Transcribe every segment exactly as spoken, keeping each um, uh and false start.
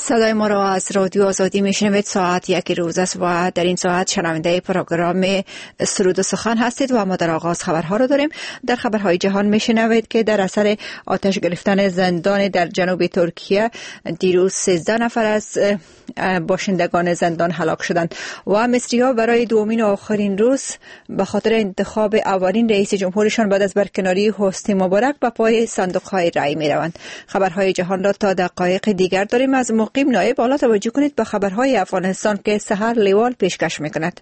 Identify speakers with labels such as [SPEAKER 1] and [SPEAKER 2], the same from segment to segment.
[SPEAKER 1] صدای ما را از رادیو آزادی میشنوید. ساعت یک روز است و در این ساعت شنونده پروگرام سرود و سخن هستید و ما در آغاز خبرها را داریم. در خبرهای جهان میشنوید که در اثر آتش گرفتن زندان در جنوب ترکیه دیروز سیزده نفر از باشندگان زندان هلاک شدند و مصری‌ها برای دومین و آخرین روز به خاطر انتخاب اولین رئیس جمهورشان بعد از برکناری حسنی مبارک به پای صندوق‌های رای میروند. خبرهای جهان را تا دقایق دیگر داریم. از مقیم نایب حالا توجه کنید به خبرهای افغانستان که سحر لیوال پیشکش میکند.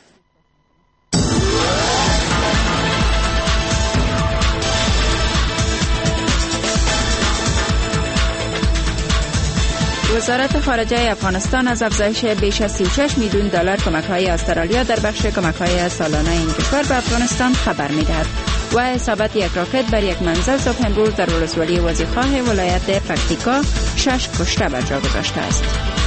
[SPEAKER 1] وزارت خارجه افغانستان از افزایش بیش از سی و شش میلیون دلار کمک‌های استرالیا در بخش کمک‌های سالانه این کشور به افغانستان خبر می‌دهد و اصابت یک راکت بر یک منزل صبح امروز در ولسوالی وزیرخواه ولایت پکتیکا شش کشته بر جا گذاشته است.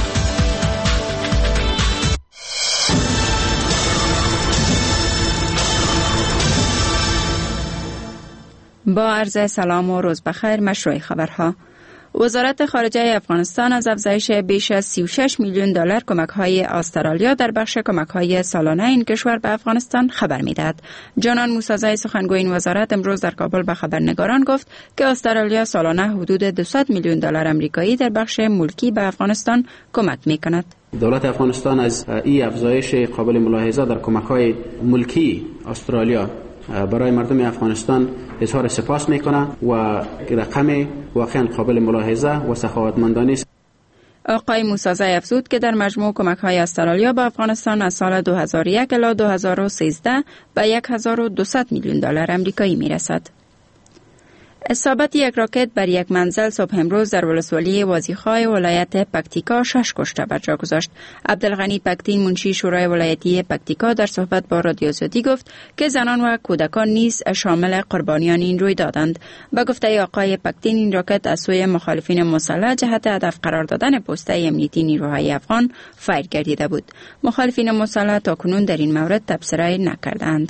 [SPEAKER 1] با عرض سلام و روز بخیر. مشروع خبرها. وزارت خارجه افغانستان از افزایش بیش از سی و شش میلیون دلار کمک‌های استرالیا در بخش کمک‌های سالانه این کشور به افغانستان خبر می‌دهد. جانان موسی‌زای سخنگوی این وزارت امروز در کابل به خبرنگاران گفت که استرالیا سالانه حدود دویست میلیون دلار آمریکایی در بخش ملکی به افغانستان کمک می‌کند.
[SPEAKER 2] دولت افغانستان از این افزایش قابل ملاحظه در کمک‌های ملکی استرالیا برای مردم افغانستان اظهار سپاس میکنه و رقم واقعا قابل ملاحظه و سخاوتمندانه است.
[SPEAKER 1] آقای موسی‌زای افزود که در مجموع کمک‌های استرالیا به افغانستان از سال دو هزار و یک الی دو هزار و سیزده به هزار و دویست میلیون دلار آمریکایی میرسد. اصابت یک راکت بر یک منزل صبح امروز در ولسوالی وزیرخواه ولایت پکتیکا شش کشته بر جا گذاشت. عبدالغنی پکتین منشی شورای ولایتی پکتیکا در صحبت با رادیو آزادی گفت که زنان و کودکان نیز شامل قربانیان این رویدادند. به گفته آقای پکتین این راکت از سوی مخالفین مسلح جهت هدف قرار دادن پست امنیتی نیروهای افغان فایر گردیده بود. مخالفین مسلح تاکنون در این مورد تبصره نکردند.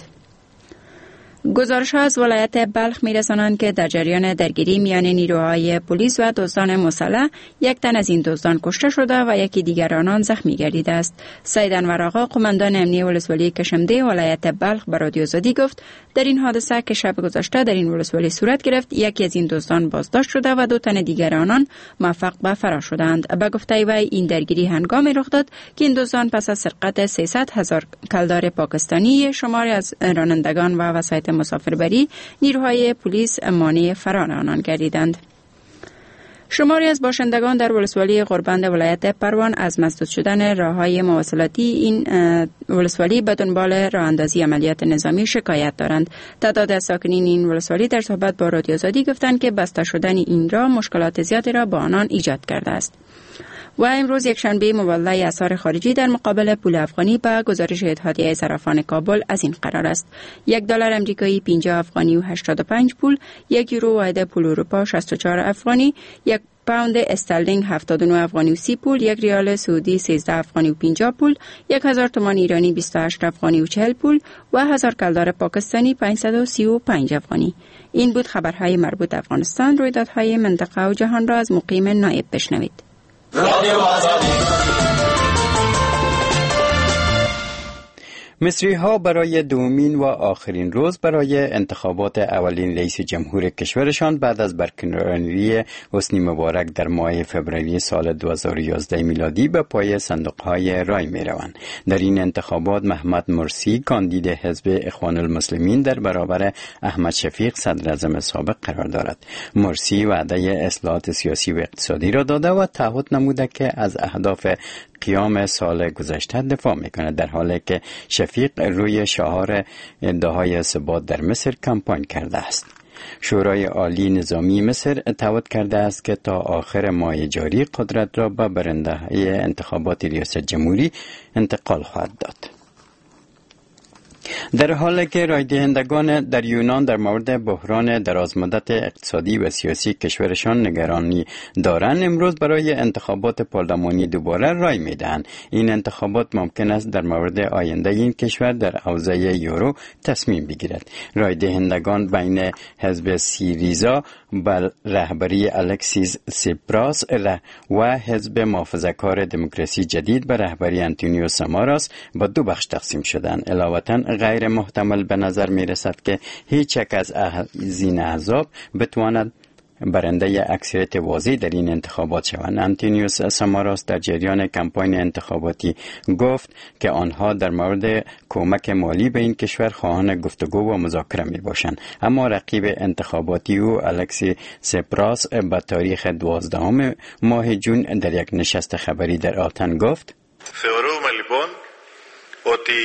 [SPEAKER 1] گزارش‌ها از ولایت بلخ می‌رسانند که در جریان درگیری میان نیروهای پلیس و دزدان مسلح یک تن از این دزدان کشته شده و یکی دیگر آنان زخمی گردیده است. سید انور آقا قماندان امنیتی ولسوالی کشمده ولایت بلخ به رادیو آزادی گفت در این حادثه که شب گذشته در این ولسوالی صورت گرفت یکی از این دزدان بازداشت شده و دو تن دیگر آنان موفق به فرار شدند. به گفته وی این درگیری هنگامی رخ داد که این دزدان پس از سرقت سیصد هزار کلدار پاکستانی شماری از رانندگان و وسایط مسافربری نیروهای پلیس مانع فرار آنان گردیدند. شماری از باشندگان در ولسوالی غربند ولایت پروان از مسدود شدن راههای مواصلاتی این ولسوالی به دنبال راه اندازی عملیات نظامی شکایت دارند. تعداد از ساکنین این ولسوالی در صحبت با رادیو آزادی گفتند که بسته شدن این راه مشکلات زیادی را با آنان ایجاد کرده است. و امروز یک شنبه مبادله اسعار خارجی در مقابل پول افغانی به گزارش اتحادیه صرافان کابل از این قرار است: یک دلار امریکایی پنجاه افغانی و هشتاد و پنج پول، یک یورو واحد پول اروپا شصت و چهار افغانی، یک پوند استرلینگ هفتاد و نه افغانی و سی پول، یک ریال سعودی سیزده افغانی و پنجاه پول، یک هزار تومان ایرانی بیست و هشت افغانی و چهل پول و هزار کلدار پاکستانی پانصد و سی و پنج افغانی. این بود خبرهای مربوط به افغانستان. رویدادهای منطقه و جهان را از مقیم نایب بشنوید.
[SPEAKER 3] مصری ها برای دومین و آخرین روز برای انتخابات اولین رئیس جمهور کشورشان بعد از برکناری حسنی مبارک در ماه فوریه سال دو هزار و یازده میلادی به پای صندوق‌های رای می‌روند. در این انتخابات محمد مرسی کاندید حزب اخوان المسلمین در برابر احمد شفیق صدر اعظم سابق قرار دارد. مرسی وعده اصلاحات سیاسی و اقتصادی را داده و تعهد نموده که از اهداف قیام سال گذشته دفاع میکند، در حالی که شفیق روی شعار ادعای ثبات در مصر کمپاین کرده است. شورای عالی نظامی مصر تعهد کرده است که تا آخر ماه جاری قدرت را به برنده انتخابات ریاست جمهوری انتقال خواهد داد. در حالی که رای دهندگان در یونان در مورد بحران درازمدت اقتصادی و سیاسی کشورشان نگرانی دارند، امروز برای انتخابات پارلمانی دوباره رای میدهند. این انتخابات ممکن است در مورد آینده این کشور در حوزه یورو تصمیم بگیرد. رای دهندگان بین حزب سیریزا با رهبری الکسیس سیپراس و حزب محافظه‌کار دموکراسی جدید به رهبری آنتونیو ساماراس با دو بخش تقسیم شدند. علاوه غیر محتمل به نظر می رسد که هیچ یک از این احزاب بتواند برنده اکثریت واضح در این انتخابات شوند. آنتونیو ساماراس در جریان کمپاین انتخاباتی گفت که آنها در مورد کمک مالی به این کشور خواهان گفتگو و مذاکره می باشند. اما رقیب انتخاباتی او الکسی سپراس به تاریخ دوازدهم ماه جون در یک نشست خبری در آتن گفت:
[SPEAKER 4] Θεωρούμε λοιπόν ότι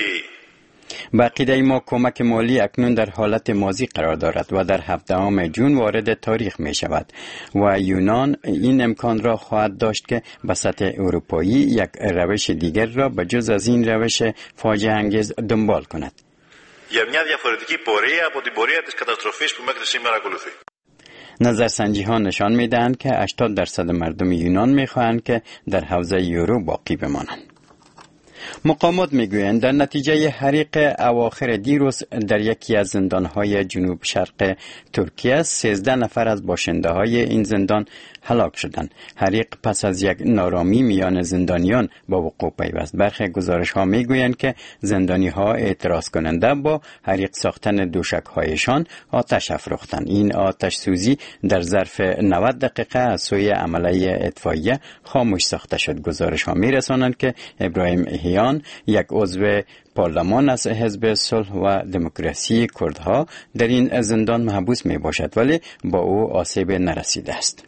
[SPEAKER 3] با عقیده ما کمک مالی اکنون در حالت ماضی قرار دارد و در هفدهم جون وارد تاریخ می شود و یونان این امکان را خواهد داشت که به سطح اروپایی یک روش دیگر را به جز از این روش فاجعه انگیز دنبال کند.
[SPEAKER 4] Για μια διαφορετική πορεία από την πορεία της καταστροφής που μέχρι σήμερα ακολουθεί.
[SPEAKER 3] نظرسنجی ها نشان می دهند که هشتاد درصد مردم یونان می خواهند که در حوزه یورو باقی بمانند. مقامات میگویند در نتیجه حریق اواخر دیروز در یکی از زندانهای جنوب شرق ترکیه سیزده نفر از باشنده های این زندان هلاک شدند. حریق پس از یک نارامی میان زندانیان با وقوع پیوست. برخی گزارش ها میگویند که زندانی ها اعتراض کننده با حریق ساختن دوشک هایشان آتش افروختند. این آتش سوزی در ظرف نود دقیقه از سوی عمله اطفائیه خاموش ساخته شد. گزارش ها میرسانند که ابراهیم احیان، یک عضو پارلمان از حزب صلح و دموکراسی کردها، در این زندان محبوس می باشد ولی با او آسیب نرسیده است.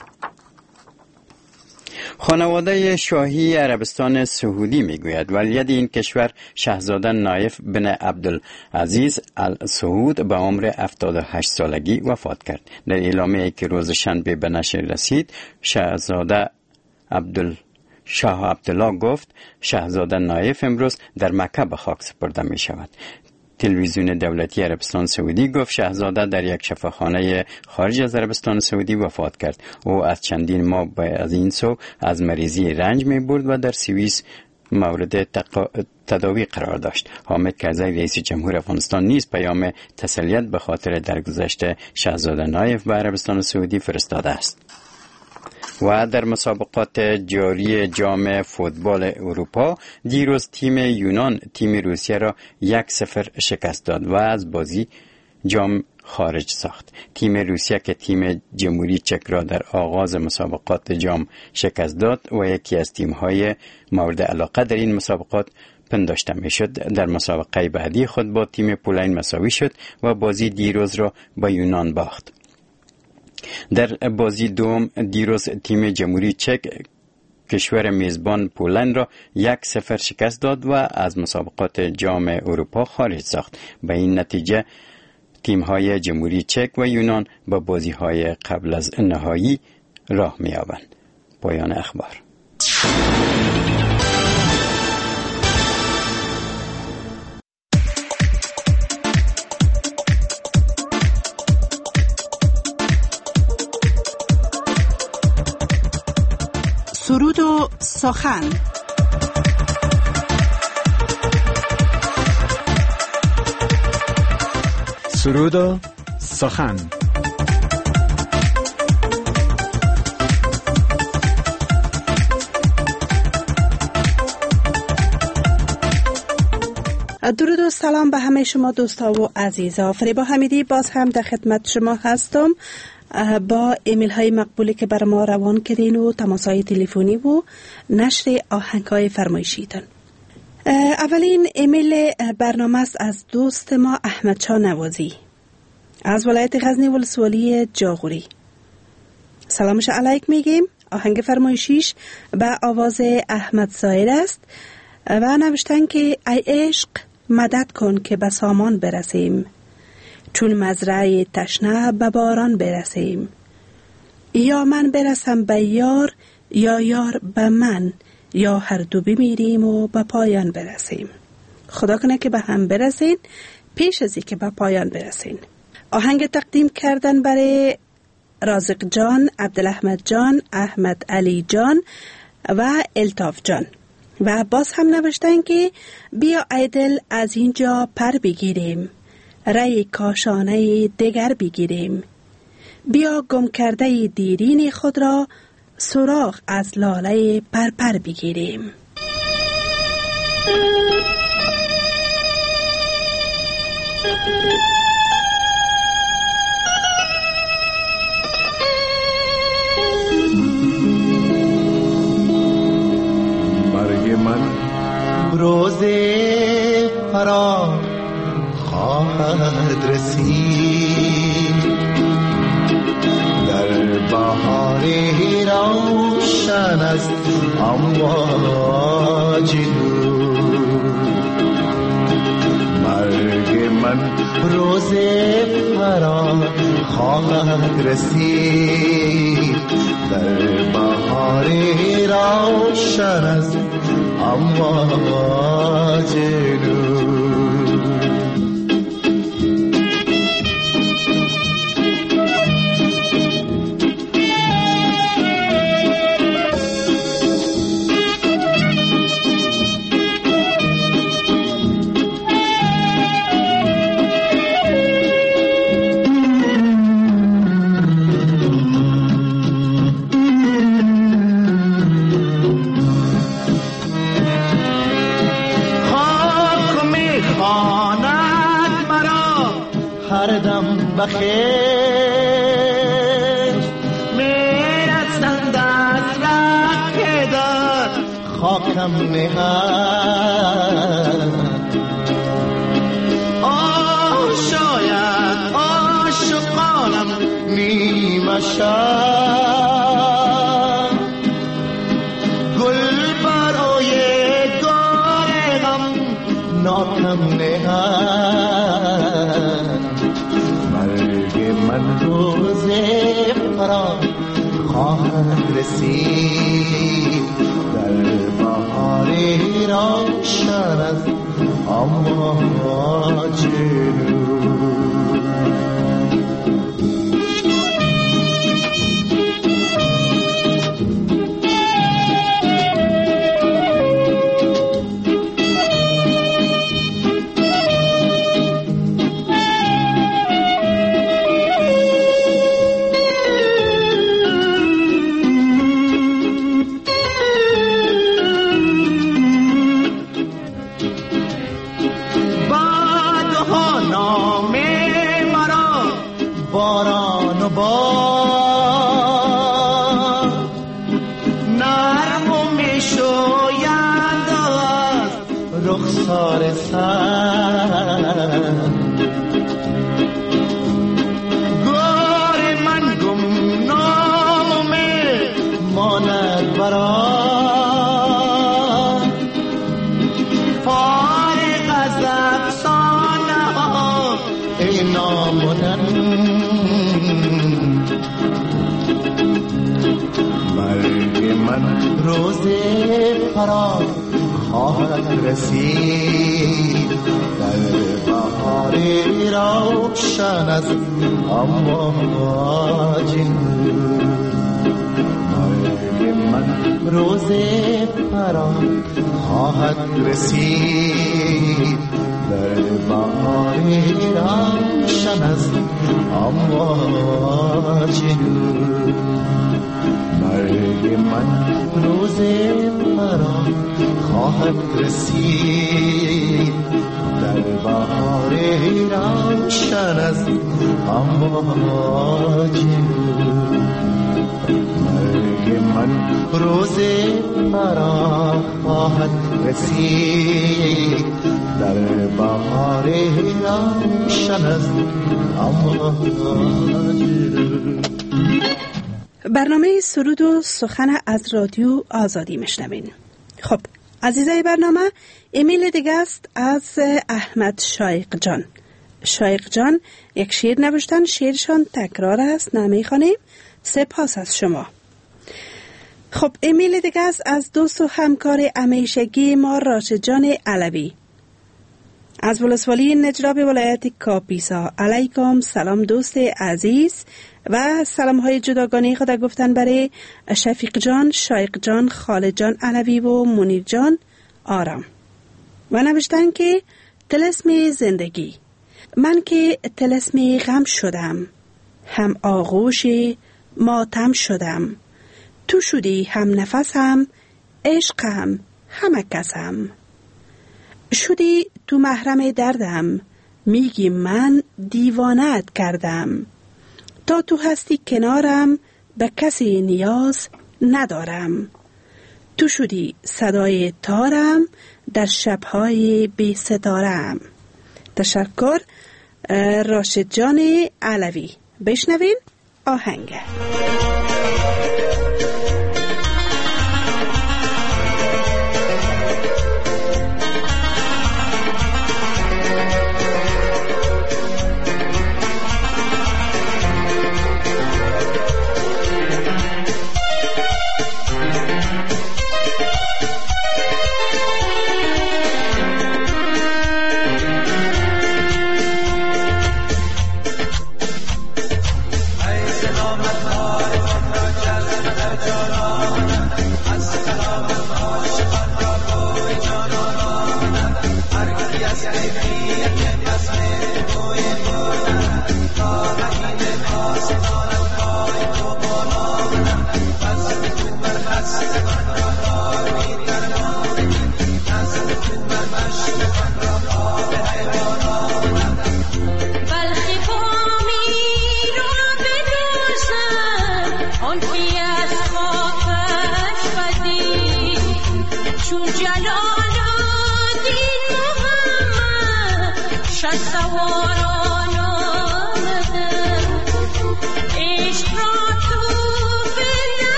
[SPEAKER 3] خانواده شاهی عربستان سعودی میگوید ولید این کشور شاهزاده نایف بن عبدالعزیز ال سعود به عمر هفتاد و هشت سالگی وفات کرد. در اعلامیه‌ای که روز شنبه به نشر رسید، شاهزاده عبدال شاه عبدالله گفت شاهزاده نایف امروز در مکه به خاک سپرده می شود. تلویزیون دولتی عربستان سعودی گفت شاهزاده در یک شفاخانه خارج از عربستان سعودی وفات کرد. او از چندین ماه از این سو از مریضی رنج می برد و در سوئیس مورد تقا... تداوی قرار داشت. حامد کرزی رئیس جمهور افغانستان نیز پیام تسلیت به خاطر درگذشت شاهزاده نایف به عربستان سعودی فرستاده است. و در مسابقات جاری جام فوتبال اروپا دیروز تیم یونان تیم روسیه را یک صفر شکست داد و از بازی جام خارج ساخت. تیم روسیه که تیم جمهوری چک را در آغاز مسابقات جام شکست داد و یکی از تیم‌های مورد علاقه در این مسابقات پنداشته می شد، در مسابقه بعدی خود با تیم پولین مساوی شد و بازی دیروز را با یونان باخت. در بازی دوم دیروز تیم جمهوری چک کشور میزبان پولند را یک صفر شکست داد و از مسابقات جام اروپا خارج ساخت. به این نتیجه تیم های جمهوری چک و یونان با بازی های قبل از نهایی راه می یابند. پایان اخبار.
[SPEAKER 5] سرود و سخن.
[SPEAKER 6] سرود و سخن.
[SPEAKER 5] درود و سلام به همه شما دوستا و عزیزا. فریبا حمیدی باز هم در خدمت شما هستم با ایمیل های مقبولی که بر ما روان کردین و تماس های تلفنی و نشر آهنگ های فرمایشیتان. اولین ایمیل برنامه است از دوست ما احمد شاه نوازی از ولایت غزنی ولسوالی جاغوری. سلامش علیک میگیم. آهنگ فرمایشیش به آواز احمد زاهر است و نوشتن که ای عشق مدد کن که به سامان برسیم، چون مزرعه تشنه به باران برسیم. یا من برسم به یار یا یار به من، یا هر دو بمیریم و به پایان برسیم. خدا کنه که به هم برسین پیش از اینکه به پایان برسین. آهنگ تقدیم کردن برای رازق جان، عبدالاحمد جان، احمد علی جان و الطاف جان و باز هم نوشتن که بیا ای دل از اینجا پر بگیریم، رای کاشانه دیگر بگیریم، بیا گم کرده دیرین خود را سراغ از لاله پرپر بگیریم.
[SPEAKER 7] مرگ من روز فرا خواهد رسید، در بهار روشن است امواج دور. مرگ من روز فرا خواهد رسید، در بهار روشن است امواج دور. بخیر میرسند از ره در خاکم نهد. آه شاید عاشقانم نیمه شب، گل برای گارم ناکم نهد. من روز فرا خواهد رسید، در بهار روشن است امواج روز فرا خواهد رسید، در بهار روشن است امواج نور. مرگ من روز فرا خواهد رسید، در بهار روشن است امواج نور. مرگ من روز فرا خواهد رسید، در بهار روشن است امواج نور. مرگ من روز فرا خواهد رسید، در بهار روشن است امواج نور.
[SPEAKER 5] برنامه سرود و سخن از رادیو آزادی میشنوین. خب عزیزای برنامه، ایمیل دیگه است از احمد شایق جان. شایق جان یک شعر نوشتن، شعرشان تکرار است، نمیخوانیم. سپاس از شما. خب ایمیل دیگه است از دوست و همکار همیشگی ما راشد جان علوی. از ولسوالی نجراب ولایت کاپیسا. علیکم سلام دوست عزیز و سلام های جداگانه خود گفتن برای شفیق جان، شایق جان، خالد جان علوی و منیر جان آرام و نوشتن که طلسم زندگی. من که طلسم غم شدم، هم آغوش ماتم شدم، تو شدی هم نفسم، عشقم همه کسم. شدی تو محرم دردم، میگی من دیوانت کردم. تا تو هستی کنارم، به کسی نیاز ندارم. تو شدی صدای تارم، در شبهای بی ستارم. تشکر راشد جان علوی. بشنوین آهنگ.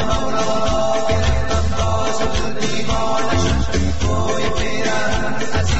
[SPEAKER 7] از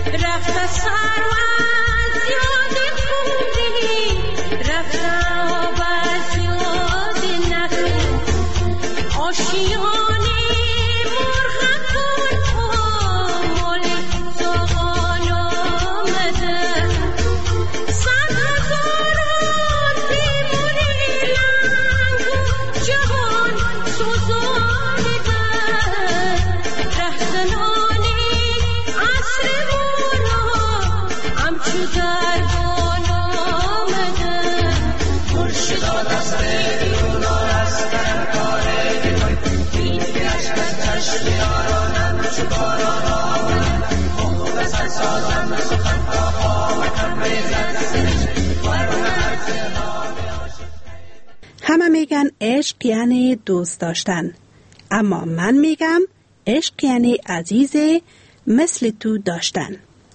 [SPEAKER 5] همه میگن عشق یعنی دوست داشتن، اما من میگم عشق یعنی عزیز مثل تو داشتن.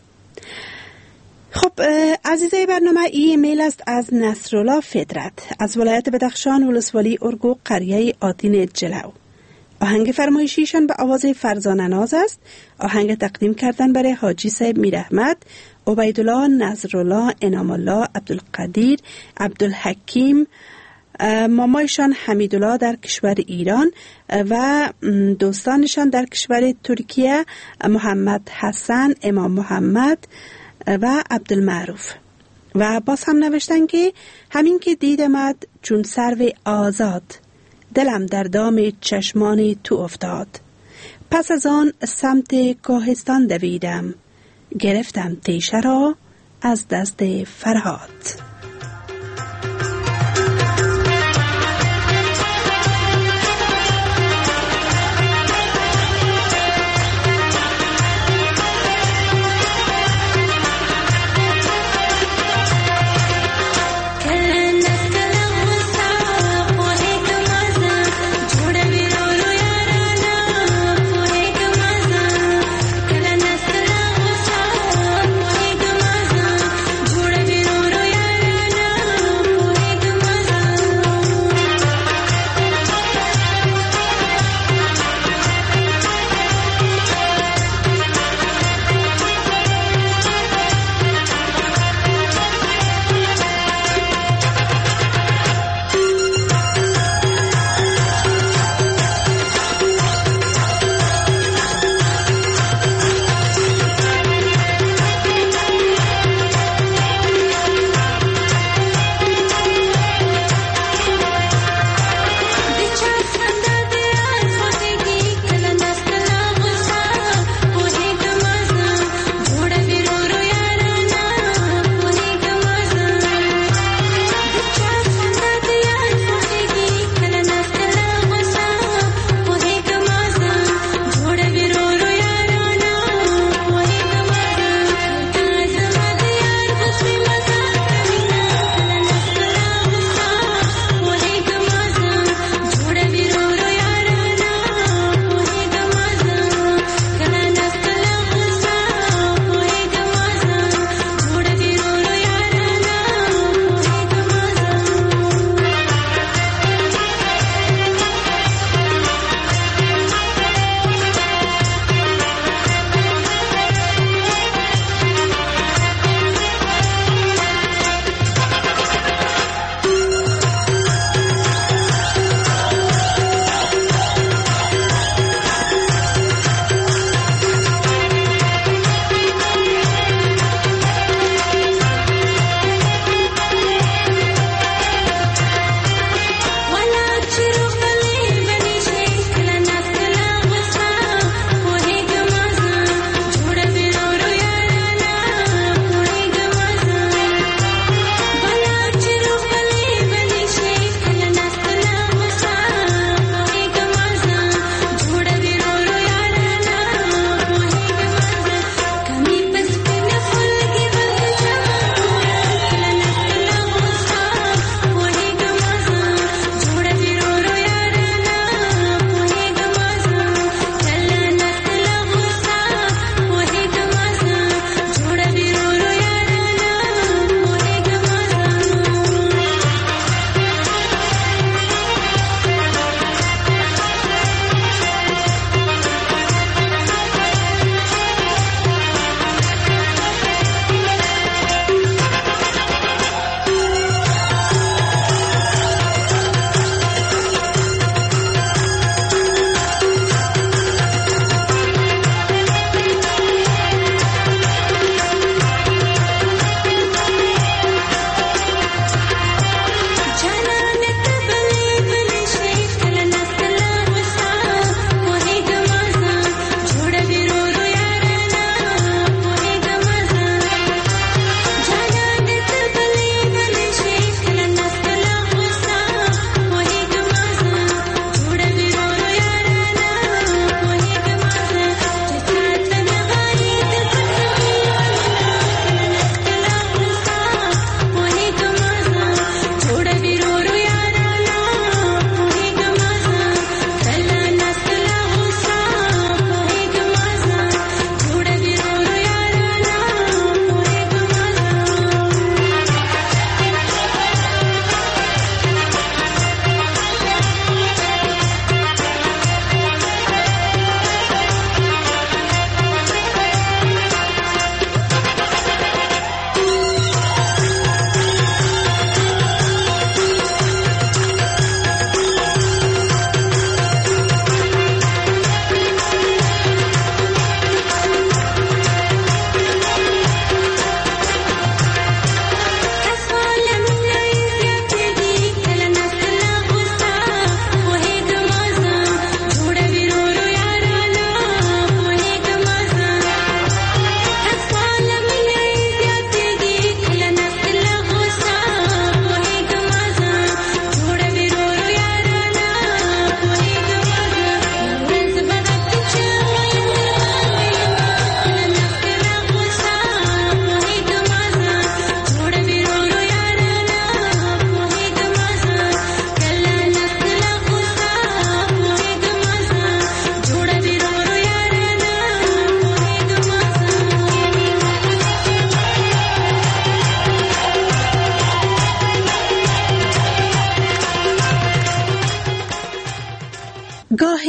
[SPEAKER 5] خب عزیزای برنامه، این ایمیل است از نصرالله فطرت از ولایت بدخشان، ولسوالی ارگو، قریه آتین جلو. آهنگ فرمایشیشان به آواز فرزانه ناز است. آهنگ تقدیم کردن برای حاجی صاحب میراحمد، عبیدالله، نظرالله، انعام الله، عبدالقدیر، عبدالحکیم، مامایشان حمیدالله در کشور ایران و دوستانشان در کشور ترکیه، محمد حسن، امام محمد و عبدالمعروف. و باز هم نوشتن که همین که دیدمت چون سرو آزاد، دلم در دام چشمان تو افتاد. پس از آن سمت کوهستان دویدم، گرفتم تیشه را از دست فرهاد.
[SPEAKER 8] Jura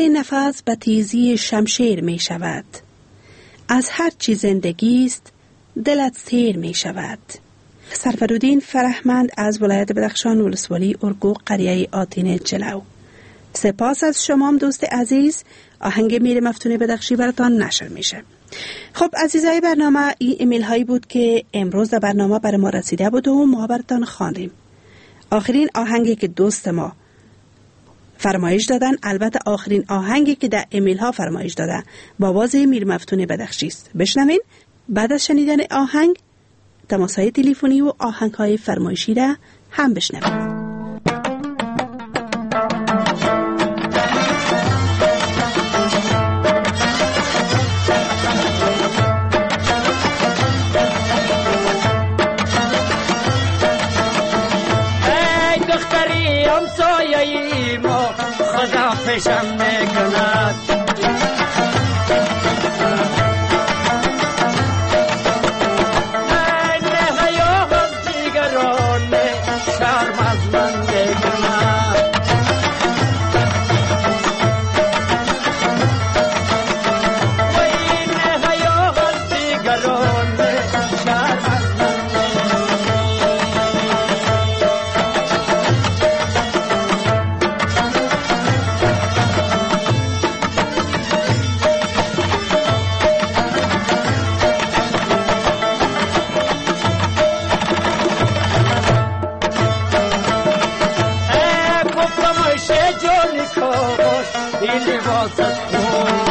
[SPEAKER 5] نفس به تیزی شمشیر می شود. از هر چی زندگی است دلت سیر می شود. سرفرودین فرهمند از ولایت بدخشان، ولسوالی ارگو، قریه آتین جلو. سپاس از شما دوست عزیز. آهنگ میر مفتون بدخشی براتان نشر میشه. خب عزیزای برنامه، این ایمیل هایی بود که امروز در برنامه برای ما رسیده بود و ما براتان خواندیم. آخرین آهنگی که دوست ما فرمایش دادن، البته آخرین آهنگی که در ایمیل ها فرمایش دادن، با آواز میر مفتون بدخشی است. بشنوین. بعد از شنیدن آهنگ تماس‌های تلفنی و آهنگ‌های فرمایشی را هم بشنوید.
[SPEAKER 8] ای دختری همسایه‌ای ما خدا پیشم میکند، این لباس از